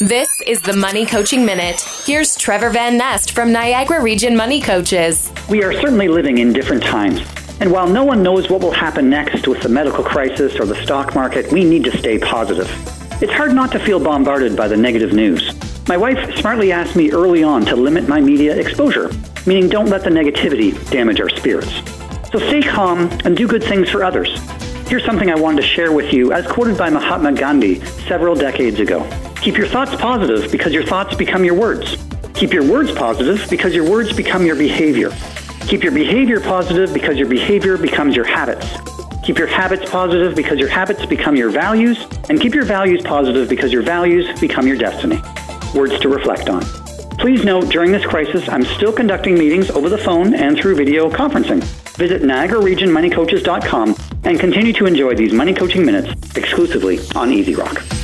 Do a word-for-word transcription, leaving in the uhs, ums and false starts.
This is the Money Coaching Minute. Here's Trevor Van Nest from Niagara Region Money Coaches. We are certainly living in different times. And while no one knows what will happen next with the medical crisis or the stock market, we need to stay positive. It's hard not to feel bombarded by the negative news. My wife smartly asked me early on to limit my media exposure, meaning don't let the negativity damage our spirits. So stay calm and do good things for others. Here's something I wanted to share with you as quoted by Mahatma Gandhi several decades ago. Keep your thoughts positive because your thoughts become your words. Keep your words positive because your words become your behavior. Keep your behavior positive because your behavior becomes your habits. Keep your habits positive because your habits become your values. And keep your values positive because your values become your destiny. Words to reflect on. Please note, during this crisis, I'm still conducting meetings over the phone and through video conferencing. Visit Niagara Region Money Coaches dot com and continue to enjoy these Money Coaching Minutes exclusively on Easy Rock.